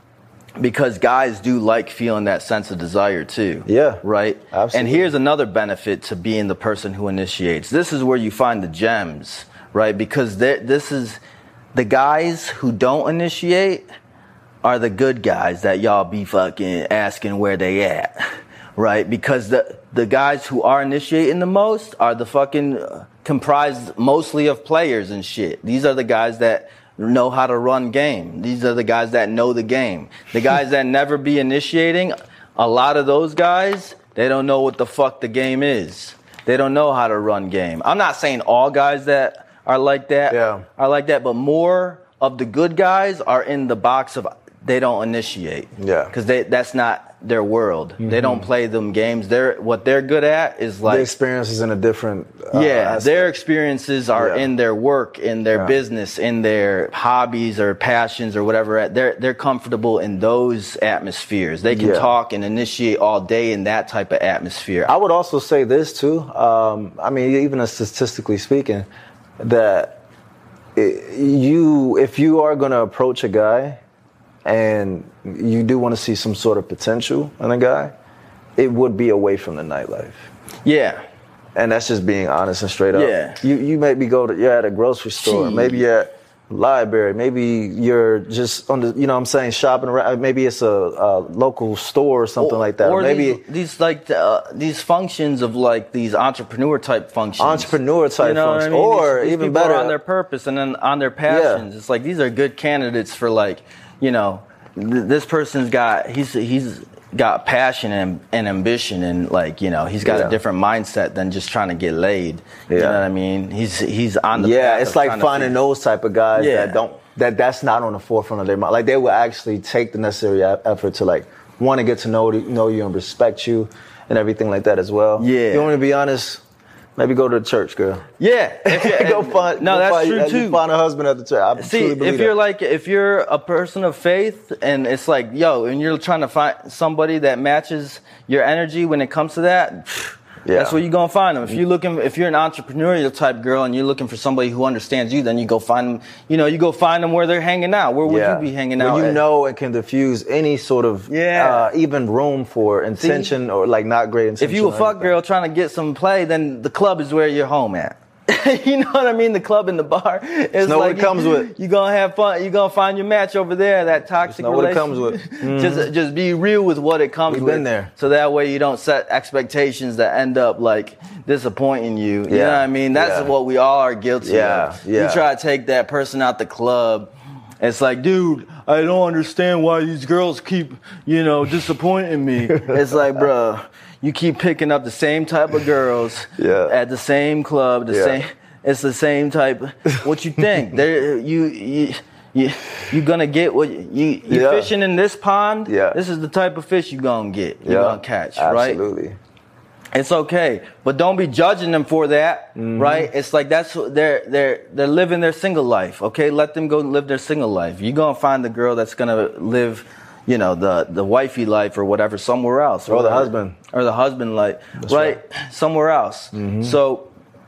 [SPEAKER 2] Because guys do like feeling that sense of desire too. Right?
[SPEAKER 1] Absolutely.
[SPEAKER 2] And here's another benefit to being the person who initiates. This is where you find the gems, right? Because this is the guys who don't initiate are the good guys that y'all be fucking asking where they at, right? Because the guys who are initiating the most are the fucking comprised mostly of players and shit. These are the guys that know how to run game. These are the guys that know the game. The guys that never be initiating, a lot of those guys, they don't know what the fuck the game is. They don't know how to run game. I'm not saying all guys that are like that are like that, but more of the good guys are in the box of they don't initiate. Because that's not their world. They don't play them games. What they're good at is like
[SPEAKER 1] the experiences in a different
[SPEAKER 2] aspect. Their experiences are in their work, in their business, in their hobbies or passions or whatever. They're comfortable in those atmospheres. They can talk and initiate all day in that type of atmosphere.
[SPEAKER 1] I would also say this too. I mean, even statistically speaking, that if you are going to approach a guy and you do want to see some sort of potential in a guy, it would be away from the nightlife. And that's just being honest and straight up. You maybe you're at a grocery store, maybe you're at a library, maybe you're just on the, you know what I'm saying, shopping around, maybe it's a local store or something like that.
[SPEAKER 2] Or
[SPEAKER 1] maybe
[SPEAKER 2] these functions of like these entrepreneur type functions.
[SPEAKER 1] You know functions. I mean? Or
[SPEAKER 2] these
[SPEAKER 1] even better,
[SPEAKER 2] on their purpose and then on their passions. It's like these are good candidates for like, you know, this person's he's got passion and ambition and like, you know, he's got a different mindset than just trying to get laid. You know what I mean? He's on the path
[SPEAKER 1] it's like finding those type of guys that's not on the forefront of their mind. Like they will actually take the necessary effort to like want to get to know you and respect you and everything like that as well.
[SPEAKER 2] Yeah.
[SPEAKER 1] You want me to be honest? Maybe go to the church, girl.
[SPEAKER 2] Yeah. That's true too.
[SPEAKER 1] Find a husband at the church.
[SPEAKER 2] If you're a person of faith and it's like, yo, and you're trying to find somebody that matches your energy when it comes to that, that's where you're going to find them. If you're an entrepreneurial type girl and you're looking for somebody who understands you, then you go find them, you go find them where they're hanging out. Where would you be hanging out?
[SPEAKER 1] Where you know it can diffuse any sort of, even room for intention or like not great intention.
[SPEAKER 2] If you a fuck girl trying to get some play, then the club is where you're home at. You know what I mean? The club and the bar. It's
[SPEAKER 1] know what it comes with.
[SPEAKER 2] You're going to have fun. You're going to find your match over there, that toxic relationship.
[SPEAKER 1] What it comes with. Mm-hmm.
[SPEAKER 2] Just be real with what it comes with.
[SPEAKER 1] We've been there.
[SPEAKER 2] So that way you don't set expectations that end up like disappointing you. You know what I mean? That's what we all are guilty of. You try to take that person out the club. It's like, dude, I don't understand why these girls keep, disappointing me. It's like, bro, you keep picking up the same type of girls at the same club, same. It's the same type. What you think? You're gonna get what you're fishing in this pond. Yeah. This is the type of fish you're gonna get. You're gonna catch, right?
[SPEAKER 1] Absolutely.
[SPEAKER 2] It's okay, but don't be judging them for that, right? It's like they're living their single life. Okay, let them go live their single life. You're gonna find the girl that's gonna live, the wifey life or whatever somewhere else,
[SPEAKER 1] or the husband
[SPEAKER 2] life, right? Somewhere else. Mm-hmm. So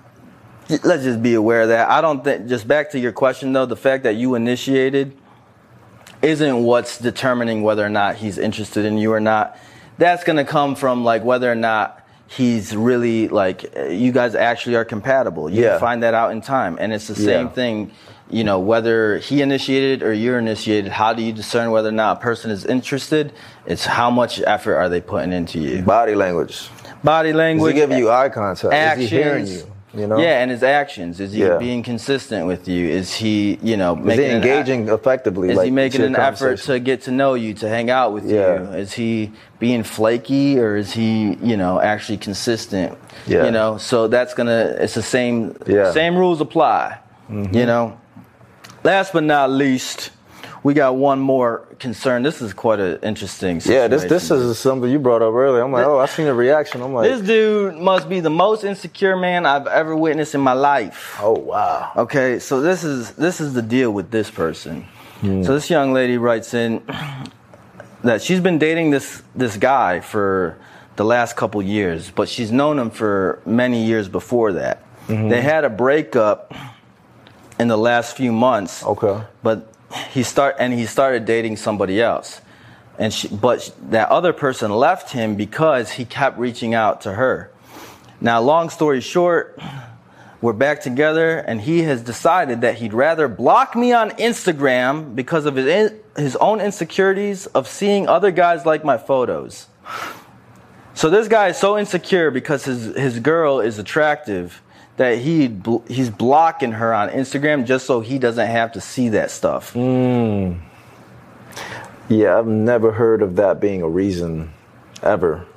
[SPEAKER 2] let's just be aware of that. I don't think. Just back to your question though, the fact that you initiated isn't what's determining whether or not he's interested in you or not. That's gonna come from like whether or not he's really like you guys actually are compatible. You can find that out in time, and it's the same thing. Whether he initiated or you're initiated, how do you discern whether or not a person is interested? It's how much effort are they putting into you.
[SPEAKER 1] Body language.
[SPEAKER 2] Is
[SPEAKER 1] he giving you eye contact?
[SPEAKER 2] Actions,
[SPEAKER 1] is he hearing you?
[SPEAKER 2] Yeah, and his actions. Is he being consistent with you? Is he,
[SPEAKER 1] is he engaging effectively?
[SPEAKER 2] Is he making an effort to get to know you, to hang out with you? Is he being flaky, or is he, actually consistent? Yeah. So that's it's the same rules apply. Mm-hmm. Last but not least, we got one more concern. This is quite an interesting situation.
[SPEAKER 1] Yeah, this is something you brought up earlier. I'm like, I seen a reaction. I'm like,
[SPEAKER 2] this dude must be the most insecure man I've ever witnessed in my life.
[SPEAKER 1] Oh, wow.
[SPEAKER 2] Okay, so this is the deal with this person. So this young lady writes in that she's been dating this guy for the last couple years, but she's known him for many years before that. Mm-hmm. They had a breakup in the last few months.
[SPEAKER 1] Okay.
[SPEAKER 2] But he started dating somebody else. But that other person left him because he kept reaching out to her. Now, long story short, we're back together, and he has decided that he'd rather block me on Instagram because of his own insecurities of seeing other guys like my photos. So this guy is so insecure because his girl is attractive that he's blocking her on Instagram just so he doesn't have to see that stuff.
[SPEAKER 1] Yeah, I've never heard of that being a reason, ever.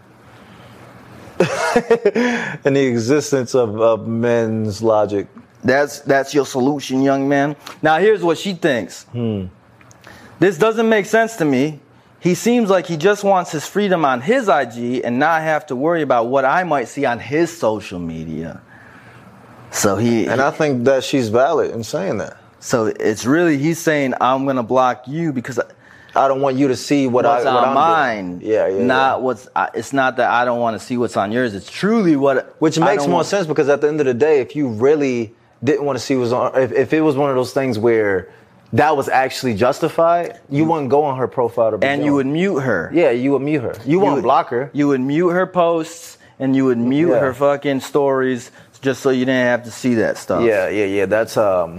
[SPEAKER 1] In the existence of men's logic.
[SPEAKER 2] That's your solution, young man. Now here's what she thinks. This doesn't make sense to me. He seems like he just wants his freedom on his IG and not have to worry about what I might see on his social media. And
[SPEAKER 1] I think that she's valid in saying that.
[SPEAKER 2] So it's really, he's saying, I'm going to block you because
[SPEAKER 1] I don't want you to see what's
[SPEAKER 2] on mine.
[SPEAKER 1] Yeah.
[SPEAKER 2] It's not that I don't want to see what's on yours. It's truly
[SPEAKER 1] which makes more sense, because at the end of the day, if you really didn't want to see what's on, if it was one of those things where that was actually justified, you wouldn't go on her profile
[SPEAKER 2] and you would mute her.
[SPEAKER 1] Yeah, you would mute her. You won't block her.
[SPEAKER 2] You would mute her posts and you would mute her fucking stories just so you didn't have to see that stuff.
[SPEAKER 1] Yeah. That's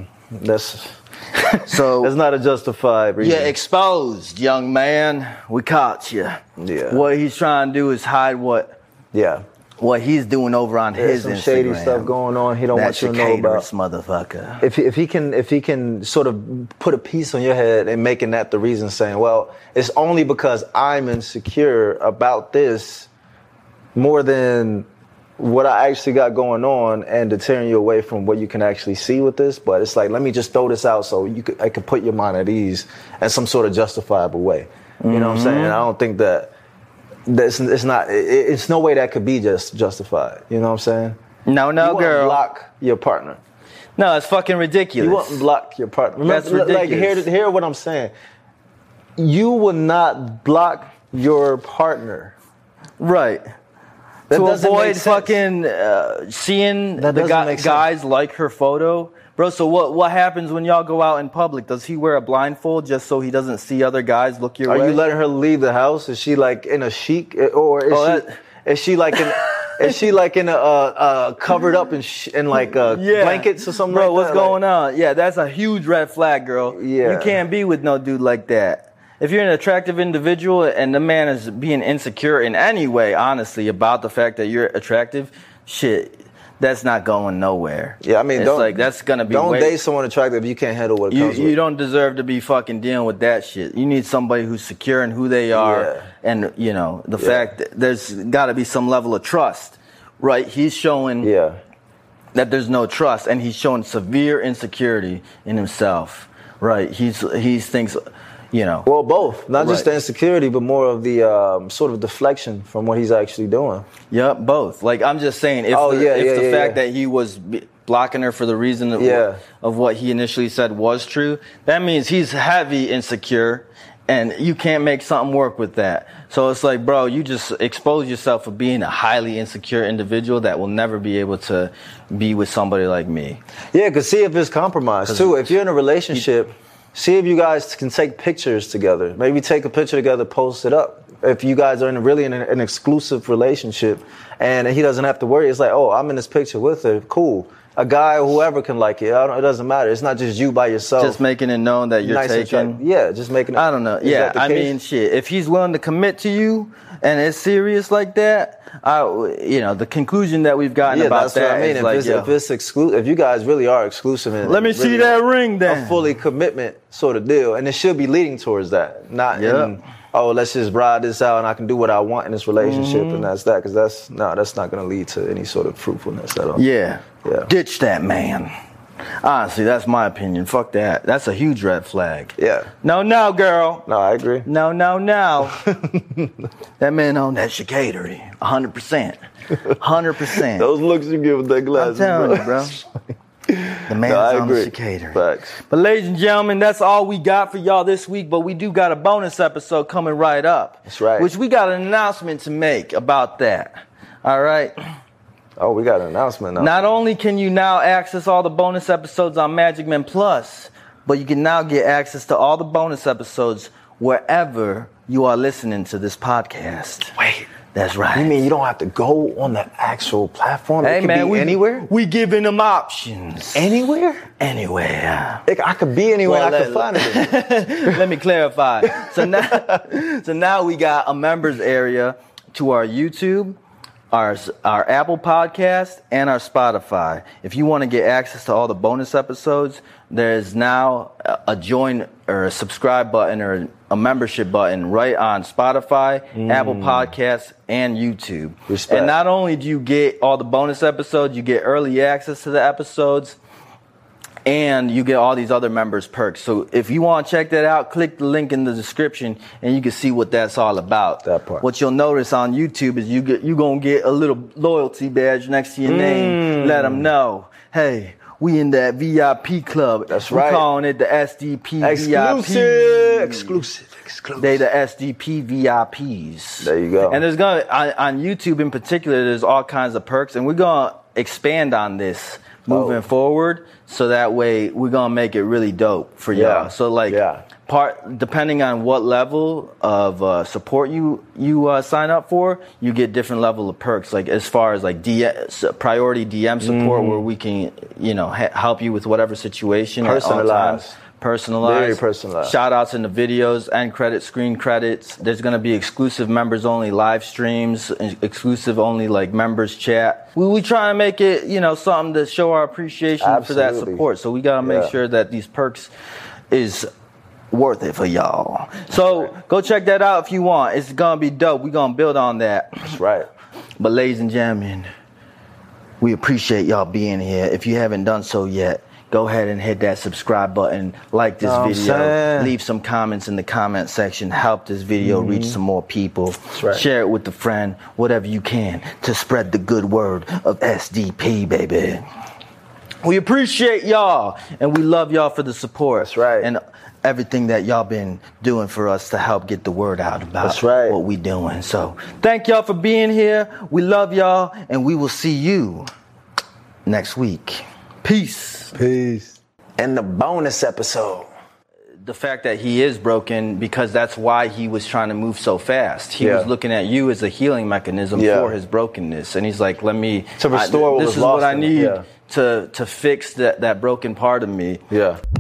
[SPEAKER 1] so that's not a justified reason.
[SPEAKER 2] Yeah, exposed, young man. We caught you.
[SPEAKER 1] Yeah.
[SPEAKER 2] What he's trying to do is hide what he's doing over on his
[SPEAKER 1] some
[SPEAKER 2] Instagram.
[SPEAKER 1] Shady stuff going on. He don't want you to know about.
[SPEAKER 2] Motherfucker.
[SPEAKER 1] If he can sort of put a piece on your head and making that the reason, saying, well, it's only because I'm insecure about this more than what I actually got going on, and deterring you away from what you can actually see with this. But it's like, let me just throw this out so I could put your mind at ease in some sort of justifiable way. You know what I'm saying? I don't think that It's no way that could be justified. You know what I'm saying?
[SPEAKER 2] No,
[SPEAKER 1] you
[SPEAKER 2] girl.
[SPEAKER 1] Block your partner.
[SPEAKER 2] No, it's fucking ridiculous.
[SPEAKER 1] You wouldn't block your partner.
[SPEAKER 2] That's ridiculous.
[SPEAKER 1] Like, hear what I'm saying. You would not block your partner.
[SPEAKER 2] Right.
[SPEAKER 1] That
[SPEAKER 2] to avoid
[SPEAKER 1] fucking
[SPEAKER 2] seeing the guys like her photo. Bro, so what happens when y'all go out in public? Does he wear a blindfold just so he doesn't see other guys look your way?
[SPEAKER 1] Are you letting her leave the house? Is she like in a chic, or is she like in is she like in a covered up in like blankets or something?
[SPEAKER 2] Bro,
[SPEAKER 1] like
[SPEAKER 2] what's
[SPEAKER 1] that?
[SPEAKER 2] going on? Yeah, that's a huge red flag, girl.
[SPEAKER 1] Yeah,
[SPEAKER 2] you can't be with no dude like that. If you're an attractive individual and the man is being insecure in any way, honestly, about the fact that you're attractive, shit, that's not going nowhere.
[SPEAKER 1] Yeah, I mean,
[SPEAKER 2] that's gonna be.
[SPEAKER 1] Don't date someone attractive if you can't handle what it comes with.
[SPEAKER 2] You don't deserve to be fucking dealing with that shit. You need somebody who's secure in who they are, and the fact that there's got to be some level of trust, right? He's showing that there's no trust, and he's showing severe insecurity in himself, right? He thinks.
[SPEAKER 1] Well, both. Not just the insecurity, but more of the sort of deflection from what he's actually doing.
[SPEAKER 2] Yeah, both. Like, I'm just saying, if the fact that he was blocking her for the reason of what he initially said was true, that means he's heavy insecure, and you can't make something work with that. So it's like, bro, you just expose yourself for being a highly insecure individual that will never be able to be with somebody like me. Yeah, because see if it's compromised, too. If you're in a relationship... See if you guys can take pictures together. Maybe take a picture together, post it up. If you guys are in an exclusive relationship and he doesn't have to worry, it's like, oh, I'm in this picture with her. Cool. A guy or whoever can like it. It doesn't matter. It's not just you by yourself. Just making it known that you're taken. Yeah, just making it. I don't know. Yeah, I mean, shit. If he's willing to commit to you and it's serious like that, the conclusion that we've gotten about that. I mean, if it's exclusive, if you guys really are exclusive, and let me see that ring, then a fully commitment sort of deal, and it should be leading towards that, not let's just ride this out and I can do what I want in this relationship, and that's that, because that's not going to lead to any sort of fruitfulness at all. Yeah. Ditch that man. Honestly, that's my opinion. Fuck that. That's a huge red flag. Yeah. No, girl. No, I agree. No. That man on that chicanery. 100%. 100%. Those looks you give with that glasses, I'm telling you, bro. The man's on the chicanery. Facts. But ladies and gentlemen, that's all we got for y'all this week, but we do got a bonus episode coming right up. That's right. Which we got an announcement to make about that. All right? Oh, we got an announcement now. Not only can you now access all the bonus episodes on Magic Men Plus, but you can now get access to all the bonus episodes wherever you are listening to this podcast. Wait. That's right. You mean you don't have to go on the actual platform? Hey, it can be anywhere? We giving them options. Anywhere? Anywhere. I could be anywhere. I could find it. Let me clarify. So now we got a members area to our YouTube, our Apple Podcast, and our Spotify. If you want to get access to all the bonus episodes, there's now a join or a subscribe button or a membership button right on Spotify, Apple Podcasts, and YouTube. Respect. And not only do you get all the bonus episodes, you get early access to the episodes, and you get all these other members' perks. So if you want to check that out, click the link in the description, and you can see what that's all about. That part. What you'll notice on YouTube is you're going to get a little loyalty badge next to your name. Let them know, hey, we in that VIP club. That's right. We're calling it the SDP VIP. Exclusive. They the SDP VIPs. There you go. And there's on YouTube in particular, there's all kinds of perks, and we're going to expand on this moving forward, so that way we're gonna make it really dope for y'all. So depending on what level of support you sign up for, you get different level of perks. Like as far as like priority DM support, where we can help you with whatever situation. Personalized. Very personalized. Shout outs in the videos, end credits, screen credits. There's going to be exclusive members only live streams, exclusive only like members chat. We try and make it, something to show our appreciation for that support. So we got to make sure that these perks is worth it for y'all. So go check that out if you want. It's going to be dope. We're going to build on that. That's right. But ladies and gentlemen, we appreciate y'all being here. If you haven't done so yet, go ahead and hit that subscribe button, like this video, leave some comments in the comment section, help this video reach some more people.
[SPEAKER 1] Right.
[SPEAKER 2] Share it with a friend, whatever you can to spread the good word of SDP, baby. We appreciate y'all, and we love y'all for the support.
[SPEAKER 1] That's right.
[SPEAKER 2] And everything that y'all been doing for us to help get the word out about what we doing. So thank y'all for being here. We love y'all, and we will see you next week. Peace.
[SPEAKER 1] Peace. And the bonus episode.
[SPEAKER 2] The fact that he is broken, because that's why he was trying to move so fast. He was looking at you as a healing mechanism for his brokenness. And he's like, let me...
[SPEAKER 1] To restore what was lost.
[SPEAKER 2] This is what I need to fix that broken part of me.
[SPEAKER 1] Yeah.